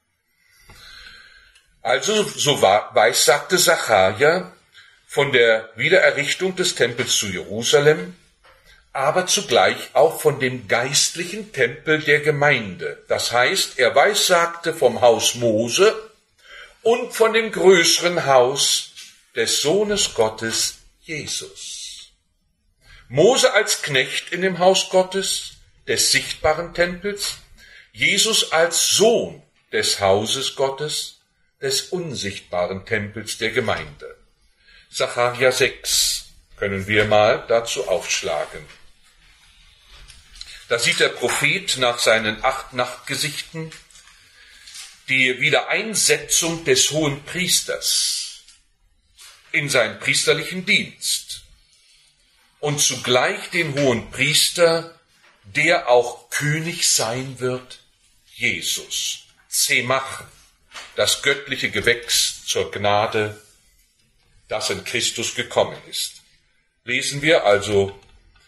[SPEAKER 1] Also, so weissagte Sacharja von der Wiedererrichtung des Tempels zu Jerusalem, aber zugleich auch von dem geistlichen Tempel der Gemeinde. Das heißt, er weissagte vom Haus Mose und von dem größeren Haus des Sohnes Gottes, Jesus. Mose als Knecht in dem Haus Gottes, des sichtbaren Tempels, Jesus als Sohn des Hauses Gottes, des unsichtbaren Tempels der Gemeinde. Sacharja 6 können wir mal dazu aufschlagen. Da sieht der Prophet nach seinen 8 Nachtgesichten die Wiedereinsetzung des Hohenpriesters in seinen priesterlichen Dienst und zugleich den Hohenpriester, der auch König sein wird, Jesus, Zemach, das göttliche Gewächs zur Gnade, das in Christus gekommen ist. Lesen wir also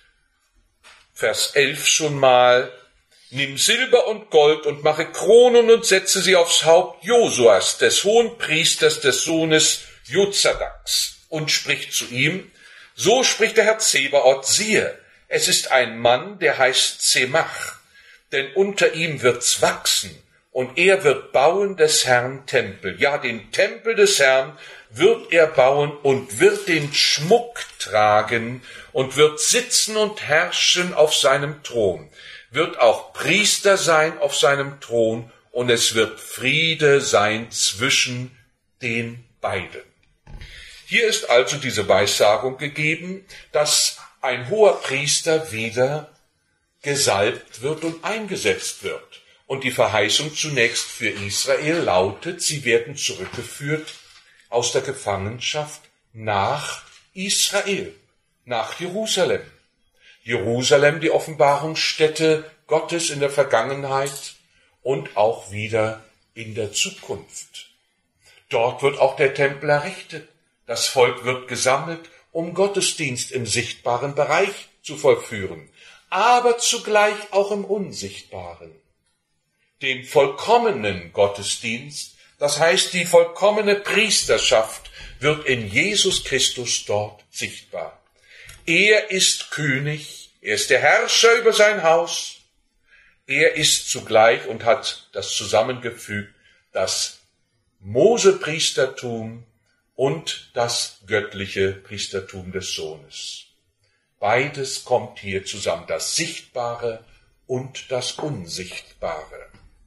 [SPEAKER 1] Vers 11 schon mal: Nimm Silber und Gold und mache Kronen und setze sie aufs Haupt Josuas, des Hohenpriesters, des Sohnes Jozadaks, und spricht zu ihm: So spricht der Herr Zebaoth, siehe, es ist ein Mann, der heißt Zemach, denn unter ihm wird's wachsen, und er wird bauen des Herrn Tempel. Ja, den Tempel des Herrn wird er bauen und wird den Schmuck tragen und wird sitzen und herrschen auf seinem Thron, wird auch Priester sein auf seinem Thron, und es wird Friede sein zwischen den beiden. Hier ist also diese Weissagung gegeben, dass ein hoher Priester wieder gesalbt wird und eingesetzt wird. Und die Verheißung zunächst für Israel lautet, sie werden zurückgeführt aus der Gefangenschaft nach Israel, nach Jerusalem. Jerusalem, die Offenbarungsstätte Gottes in der Vergangenheit und auch wieder in der Zukunft. Dort wird auch der Tempel errichtet. Das Volk wird gesammelt, um Gottesdienst im sichtbaren Bereich zu vollführen, aber zugleich auch im unsichtbaren. Dem vollkommenen Gottesdienst, das heißt die vollkommene Priesterschaft, wird in Jesus Christus dort sichtbar. Er ist König, er ist der Herrscher über sein Haus, er ist zugleich und hat das zusammengefügt, das Mosepriestertum und das göttliche Priestertum des Sohnes. Beides kommt hier zusammen, das Sichtbare und das Unsichtbare.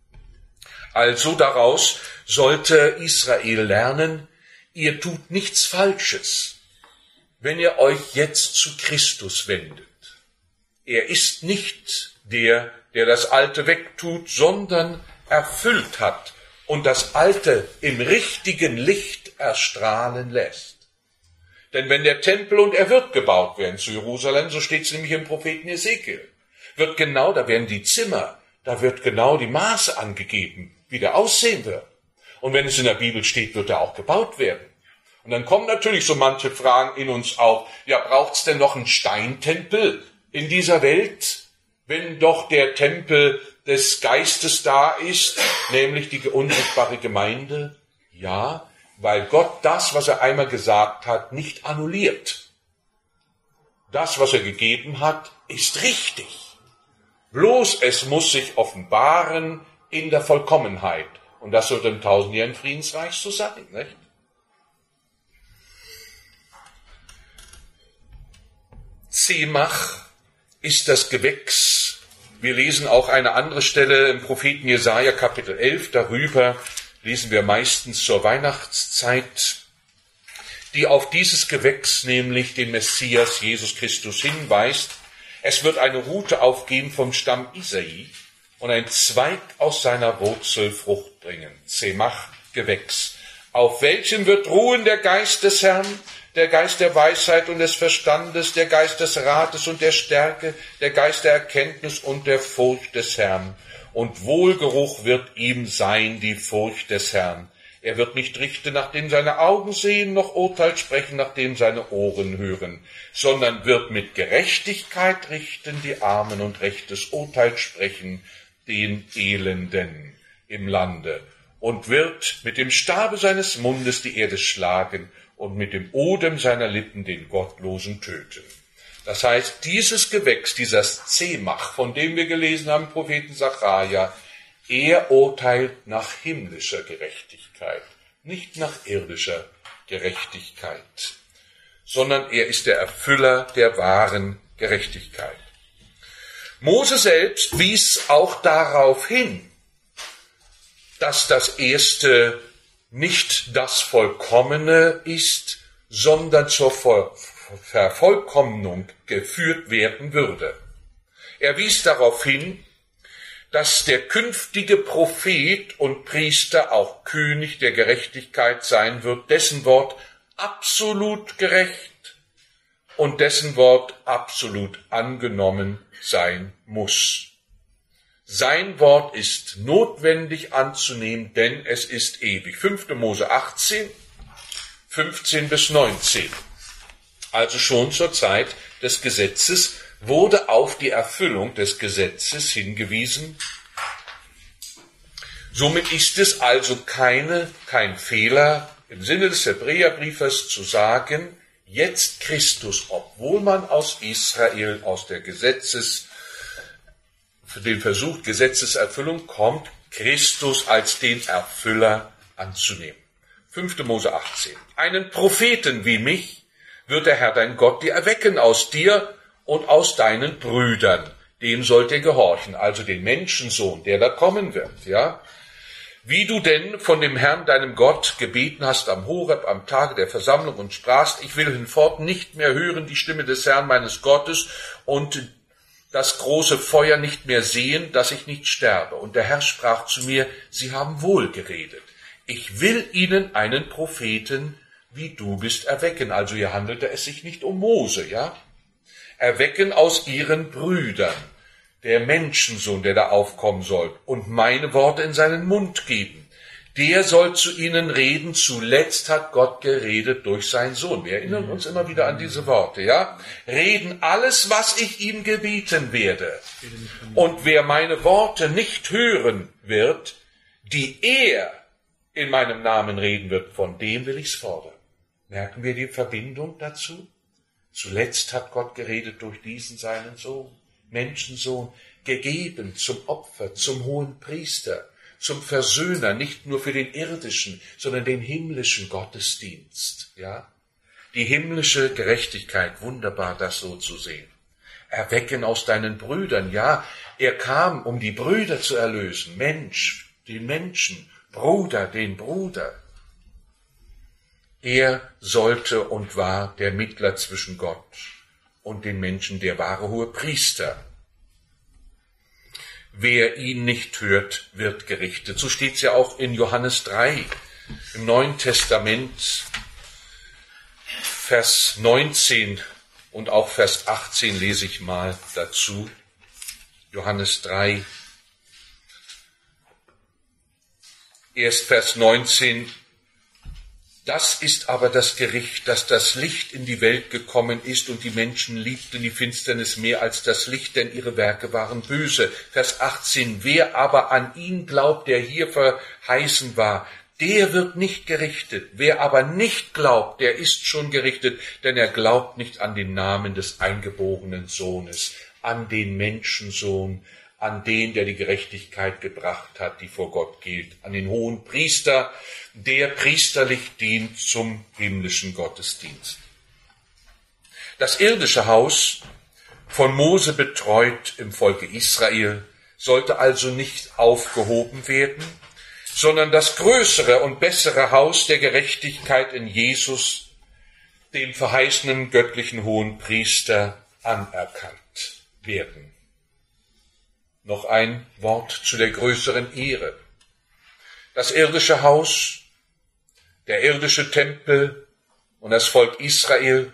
[SPEAKER 1] Also daraus sollte Israel lernen, ihr tut nichts Falsches, wenn ihr euch jetzt zu Christus wendet. Er ist nicht der, der das Alte wegtut, sondern erfüllt hat und das Alte im richtigen Licht erstrahlen lässt. Denn wenn der Tempel, und er wird gebaut werden zu Jerusalem, so steht es nämlich im Propheten Ezekiel, wird genau, da werden die Zimmer, da wird genau die Maße angegeben, wie der aussehen wird. Und wenn es in der Bibel steht, wird er auch gebaut werden. Und dann kommen natürlich so manche Fragen in uns auf, ja, braucht's denn noch einen Steintempel in dieser Welt? wenn doch der Tempel des Geistes da ist, nämlich die unsichtbare Gemeinde? Ja, weil Gott das, was er einmal gesagt hat, nicht annulliert. Das, was er gegeben hat, ist richtig. Bloß es muss sich offenbaren in der Vollkommenheit. Und das soll im tausendjährigen Friedensreich so sein, nicht? Zemach ist das Gewächs. Wir lesen auch eine andere Stelle im Propheten Jesaja, Kapitel 11, darüber lesen wir meistens zur Weihnachtszeit, die auf dieses Gewächs, nämlich den Messias Jesus Christus, hinweist. Es wird eine Rute aufgehen vom Stamm Isai und ein Zweig aus seiner Wurzel Frucht bringen. Zemach, Gewächs. Auf welchem wird ruhen der Geist des Herrn, der Geist der Weisheit und des Verstandes, der Geist des Rates und der Stärke, der Geist der Erkenntnis und der Furcht des Herrn. Und Wohlgeruch wird ihm sein, die Furcht des Herrn. Er wird nicht richten, nachdem seine Augen sehen, noch Urteil sprechen, nachdem seine Ohren hören, sondern wird mit Gerechtigkeit richten die Armen und rechtes Urteil sprechen den Elenden im Lande und wird mit dem Stabe seines Mundes die Erde schlagen und mit dem Odem seiner Lippen den Gottlosen töten. Das heißt, dieses Gewächs, dieser Zemach, von dem wir gelesen haben, Propheten Sacharja, er urteilt nach himmlischer Gerechtigkeit, nicht nach irdischer Gerechtigkeit, sondern er ist der Erfüller der wahren Gerechtigkeit. Mose selbst wies auch darauf hin, dass das Erste nicht das Vollkommene ist, sondern zur Vervollkommnung geführt werden würde. Er wies darauf hin, dass der künftige Prophet und Priester auch König der Gerechtigkeit sein wird, dessen Wort absolut gerecht und dessen Wort absolut angenommen sein muss. Sein Wort ist notwendig anzunehmen, denn es ist ewig. 5. Mose 18, 15 bis 19. Also schon zur Zeit des Gesetzes wurde auf die Erfüllung des Gesetzes hingewiesen. Somit ist es also kein Fehler, im Sinne des Hebräerbriefes zu sagen, jetzt Christus, obwohl man aus Israel, aus der für den Versuch Gesetzeserfüllung kommt, Christus als den Erfüller anzunehmen. 5. Mose 18. Einen Propheten wie mich wird der Herr dein Gott dir erwecken aus dir und aus deinen Brüdern. Dem sollt ihr gehorchen, also den Menschensohn, der da kommen wird, ja. Wie du denn von dem Herrn, deinem Gott, gebeten hast am Horeb, am Tage der Versammlung und sprachst, ich will hinfort nicht mehr hören die Stimme des Herrn meines Gottes und das große Feuer nicht mehr sehen, dass ich nicht sterbe. Und der Herr sprach zu mir, sie haben wohl geredet. Ich will ihnen einen Propheten, wie du bist, erwecken. Also hier handelte es sich nicht um Mose, ja. Erwecken aus ihren Brüdern, der Menschensohn, der da aufkommen soll, und meine Worte in seinen Mund geben. Der soll zu ihnen reden, zuletzt hat Gott geredet durch seinen Sohn. Wir erinnern uns immer wieder an diese Worte, ja? Reden alles, was ich ihm gebieten werde. Und wer meine Worte nicht hören wird, die er in meinem Namen reden wird, von dem will ich's fordern. Merken wir die Verbindung dazu? Zuletzt hat Gott geredet durch diesen seinen Sohn, Menschensohn, gegeben zum Opfer, zum hohen Priester, zum Versöhner, nicht nur für den irdischen, sondern den himmlischen Gottesdienst, ja? Die himmlische Gerechtigkeit, wunderbar, das so zu sehen. Erwecken aus deinen Brüdern, ja, er kam, um die Brüder zu erlösen, Mensch, den Menschen, Bruder, den Bruder. Er sollte und war der Mittler zwischen Gott und den Menschen, der wahre hohe Priester. Wer ihn nicht hört, wird gerichtet. So steht es ja auch in Johannes 3 im Neuen Testament, Vers 19 und auch Vers 18 lese ich mal dazu. Johannes 3, erst Vers 19. Das ist aber das Gericht, dass das Licht in die Welt gekommen ist und die Menschen liebten die Finsternis mehr als das Licht, denn ihre Werke waren böse. Vers 18, wer aber an ihn glaubt, der hier verheißen war, der wird nicht gerichtet. Wer aber nicht glaubt, der ist schon gerichtet, denn er glaubt nicht an den Namen des eingeborenen Sohnes, an den Menschensohn, an den, der die Gerechtigkeit gebracht hat, die vor Gott gilt, an den hohen Priester, der priesterlich dient zum himmlischen Gottesdienst. Das irdische Haus, von Mose betreut im Volke Israel, sollte also nicht aufgehoben werden, sondern das größere und bessere Haus der Gerechtigkeit in Jesus, dem verheißenen göttlichen hohen Priester, anerkannt werden. Noch ein Wort zu der größeren Ehre. Das irdische Haus, der irdische Tempel und das Volk Israel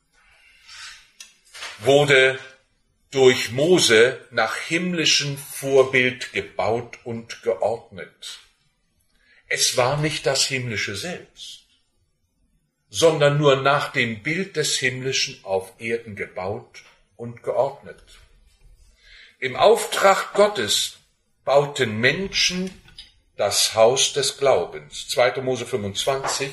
[SPEAKER 1] wurde durch Mose nach himmlischem Vorbild gebaut und geordnet. Es war nicht das Himmlische selbst, sondern nur nach dem Bild des Himmlischen auf Erden gebaut und geordnet. Im Auftrag Gottes bauten Menschen das Haus des Glaubens. 2. Mose 25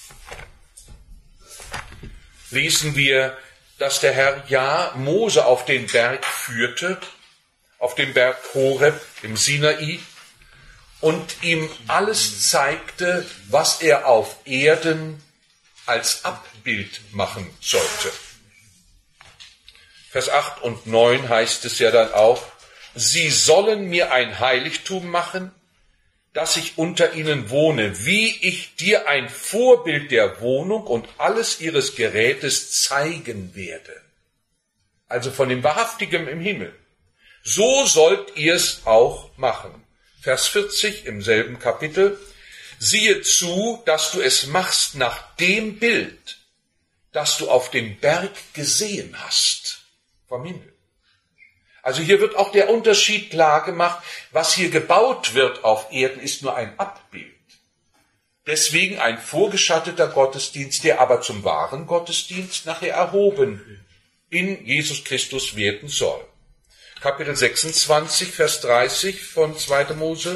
[SPEAKER 1] lesen wir, dass der Herr Mose auf den Berg führte, auf dem Berg Horeb im Sinai, und ihm alles zeigte, was er auf Erden als Abbild machen sollte. Vers 8 und 9 heißt es ja dann auch, sie sollen mir ein Heiligtum machen, dass ich unter ihnen wohne, wie ich dir ein Vorbild der Wohnung und alles ihres Gerätes zeigen werde. Also von dem Wahrhaftigen im Himmel. So sollt ihr es auch machen. Vers 40 im selben Kapitel. Siehe zu, dass du es machst nach dem Bild, das du auf dem Berg gesehen hast vom Himmel. Also hier wird auch der Unterschied klar gemacht, was hier gebaut wird auf Erden, ist nur ein Abbild. Deswegen ein vorgeschatteter Gottesdienst, der aber zum wahren Gottesdienst nachher erhoben in Jesus Christus werden soll. Kapitel 26, Vers 30 von 2. Mose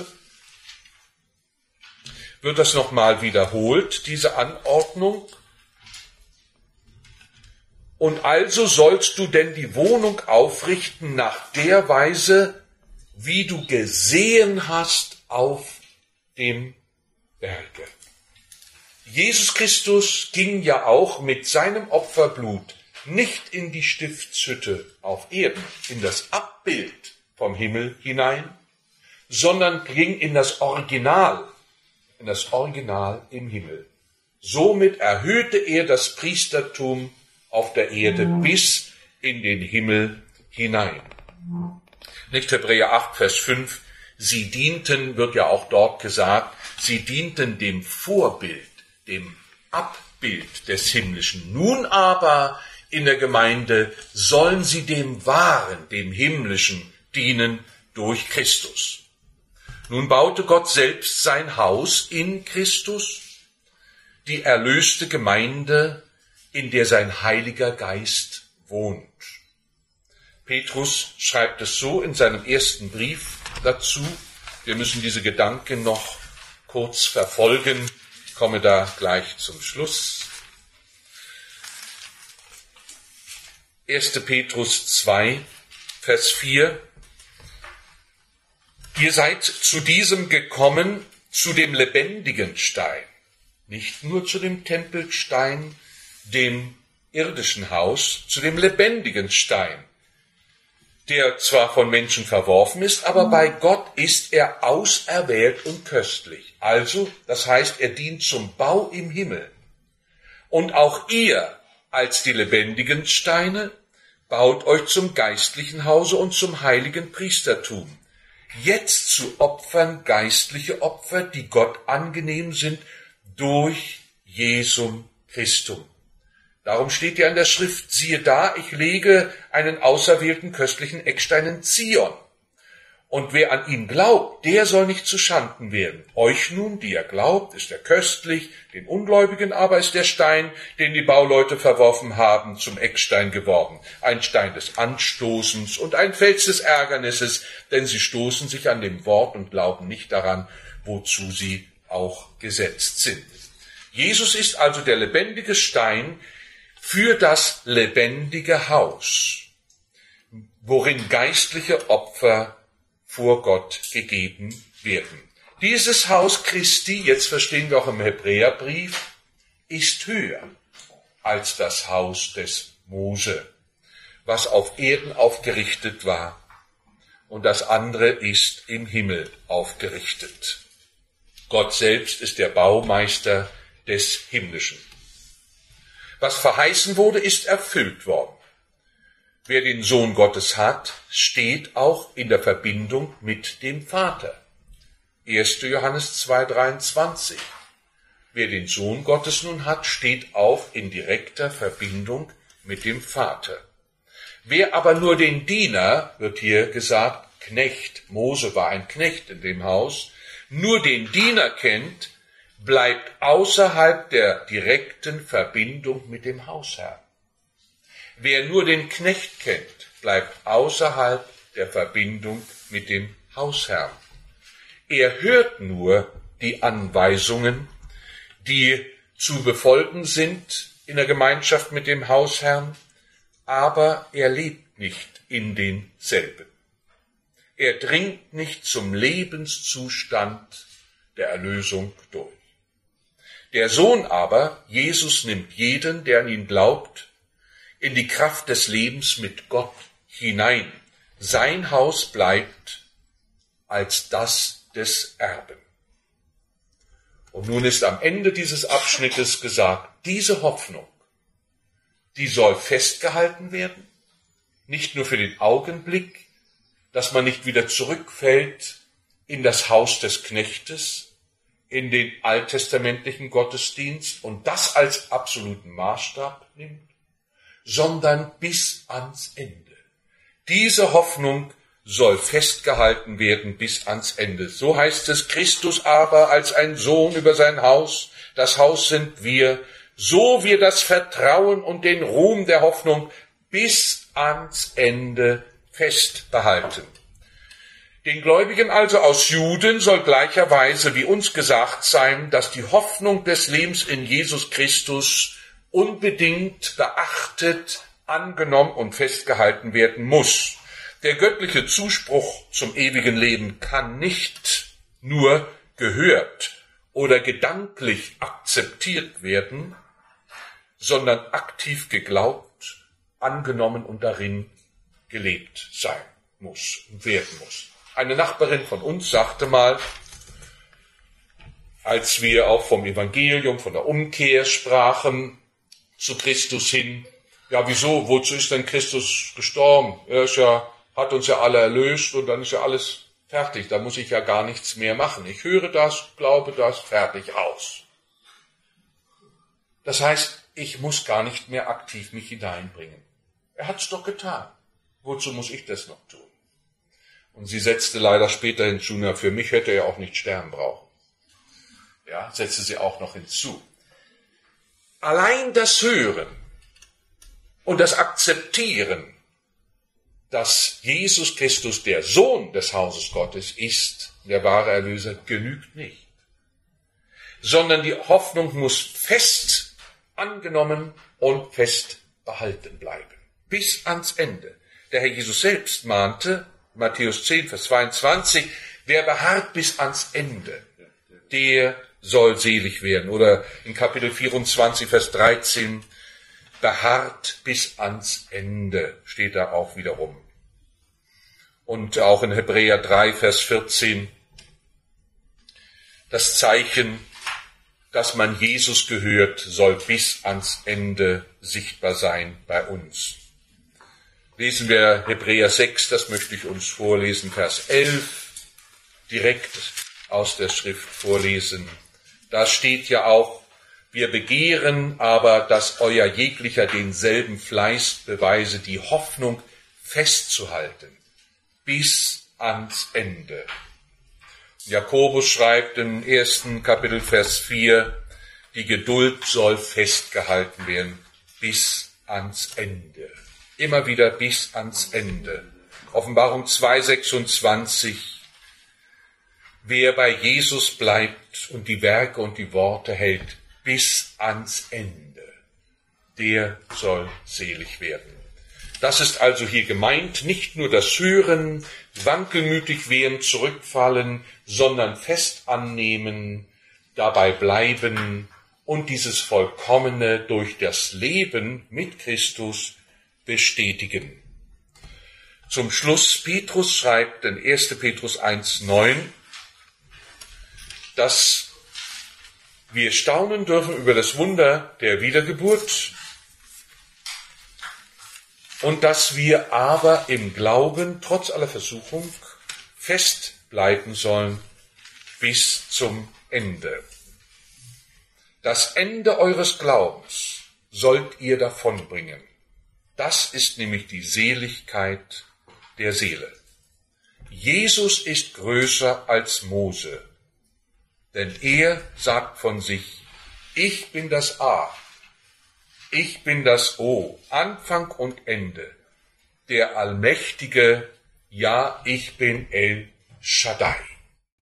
[SPEAKER 1] wird das nochmal wiederholt, diese Anordnung. Und also sollst du denn die Wohnung aufrichten nach der Weise, wie du gesehen hast auf dem Berge. Jesus Christus ging ja auch mit seinem Opferblut nicht in die Stiftshütte auf Erden, in das Abbild vom Himmel hinein, sondern ging in das Original im Himmel. Somit erhöhte er das Priestertum auf der Erde bis in den Himmel hinein. Nicht Hebräer 8, Vers 5, sie dienten, wird ja auch dort gesagt, sie dienten dem Vorbild, dem Abbild des Himmlischen. Nun aber in der Gemeinde sollen sie dem Wahren, dem Himmlischen dienen durch Christus. Nun baute Gott selbst sein Haus in Christus, die erlöste Gemeinde, in der sein Heiliger Geist wohnt. Petrus schreibt es so in seinem ersten Brief dazu. Wir müssen diese Gedanken noch kurz verfolgen. Ich komme da gleich zum Schluss. 1. Petrus 2, Vers 4. Ihr seid zu diesem gekommen, zu dem lebendigen Stein, nicht nur zu dem Tempelstein, dem irdischen Haus, zu dem lebendigen Stein, der zwar von Menschen verworfen ist, aber bei Gott ist er auserwählt und köstlich. Also, das heißt, er dient zum Bau im Himmel. Und auch ihr, als die lebendigen Steine, baut euch zum geistlichen Hause und zum heiligen Priestertum, jetzt zu opfern geistliche Opfer, die Gott angenehm sind, durch Jesum Christum. Darum steht ja in der Schrift, siehe da, ich lege einen auserwählten köstlichen Eckstein in Zion. Und wer an ihn glaubt, der soll nicht zu Schanden werden. Euch nun, die ihr glaubt, ist er köstlich, den Ungläubigen aber ist der Stein, den die Bauleute verworfen haben, zum Eckstein geworden. Ein Stein des Anstoßens und ein Fels des Ärgernisses, denn sie stoßen sich an dem Wort und glauben nicht daran, wozu sie auch gesetzt sind. Jesus ist also der lebendige Stein für das lebendige Haus, worin geistliche Opfer vor Gott gegeben werden. Dieses Haus Christi, jetzt verstehen wir auch im Hebräerbrief, ist höher als das Haus des Mose, was auf Erden aufgerichtet war, und das andere ist im Himmel aufgerichtet. Gott selbst ist der Baumeister des Himmlischen. Was verheißen wurde, ist erfüllt worden. Wer den Sohn Gottes hat, steht auch in der Verbindung mit dem Vater. 1. Johannes 2,23. Wer den Sohn Gottes nun hat, steht auch in direkter Verbindung mit dem Vater. Wer aber nur den Diener, wird hier gesagt, Knecht, Mose war ein Knecht in dem Haus, nur den Diener kennt, bleibt außerhalb der direkten Verbindung mit dem Hausherrn. Wer nur den Knecht kennt, bleibt außerhalb der Verbindung mit dem Hausherrn. Er hört nur die Anweisungen, die zu befolgen sind in der Gemeinschaft mit dem Hausherrn, aber er lebt nicht in denselben. Er dringt nicht zum Lebenszustand der Erlösung durch. Der Sohn aber, Jesus, nimmt jeden, der an ihn glaubt, in die Kraft des Lebens mit Gott hinein. Sein Haus bleibt als das des Erben. Und nun ist am Ende dieses Abschnittes gesagt, diese Hoffnung, die soll festgehalten werden, nicht nur für den Augenblick, dass man nicht wieder zurückfällt in das Haus des Knechtes, in den alttestamentlichen Gottesdienst und das als absoluten Maßstab nimmt, sondern bis ans Ende. Diese Hoffnung soll festgehalten werden bis ans Ende. So heißt es, Christus aber als ein Sohn über sein Haus, das Haus sind wir, so wir das Vertrauen und den Ruhm der Hoffnung bis ans Ende festbehalten. Den Gläubigen also aus Juden soll gleicherweise wie uns gesagt sein, dass die Hoffnung des Lebens in Jesus Christus unbedingt beachtet, angenommen und festgehalten werden muss. Der göttliche Zuspruch zum ewigen Leben kann nicht nur gehört oder gedanklich akzeptiert werden, sondern aktiv geglaubt, angenommen und darin gelebt sein muss und werden muss. Eine Nachbarin von uns sagte mal, als wir auch vom Evangelium, von der Umkehr sprachen, zu Christus hin, ja wieso, wozu ist denn Christus gestorben? Hat uns ja alle erlöst und dann ist ja alles fertig, da muss ich ja gar nichts mehr machen. Ich höre das, glaube das, fertig, aus. Das heißt, ich muss gar nicht mehr aktiv mich hineinbringen. Er hat's doch getan. Wozu muss ich das noch tun? Und sie setzte leider später hinzu, na, für mich hätte er auch nicht sterben brauchen. Ja, setzte sie auch noch hinzu. Allein das Hören und das Akzeptieren, dass Jesus Christus der Sohn des Hauses Gottes ist, der wahre Erlöser, genügt nicht. Sondern die Hoffnung muss fest angenommen und fest behalten bleiben. Bis ans Ende. Der Herr Jesus selbst mahnte, Matthäus 10, Vers 22, wer beharrt bis ans Ende, der soll selig werden. Oder in Kapitel 24, Vers 13, beharrt bis ans Ende, steht da auch wiederum. Und auch in Hebräer 3, Vers 14, das Zeichen, dass man Jesus gehört, soll bis ans Ende sichtbar sein bei uns. Lesen wir Hebräer 6, das möchte ich uns vorlesen, Vers 11, direkt aus der Schrift vorlesen. Da steht ja auch, wir begehren aber, dass euer jeglicher denselben Fleiß beweise, die Hoffnung festzuhalten bis ans Ende. Jakobus schreibt im 1. Kapitel Vers 4, die Geduld soll festgehalten werden bis ans Ende. Immer wieder bis ans Ende. Offenbarung 2,26. Wer bei Jesus bleibt und die Werke und die Worte hält bis ans Ende, der soll selig werden. Das ist also hier gemeint, nicht nur das Hören, wankelmütig werden, zurückfallen, sondern fest annehmen, dabei bleiben und dieses Vollkommene durch das Leben mit Christus bestätigen. Zum Schluss, Petrus schreibt in 1. Petrus 1,9, dass wir staunen dürfen über das Wunder der Wiedergeburt und dass wir aber im Glauben trotz aller Versuchung festbleiben sollen bis zum Ende. Das Ende eures Glaubens sollt ihr davonbringen. Das ist nämlich die Seligkeit der Seele. Jesus ist größer als Mose, denn er sagt von sich, ich bin das A, ich bin das O, Anfang und Ende, der Allmächtige, ja, ich bin El Shaddai.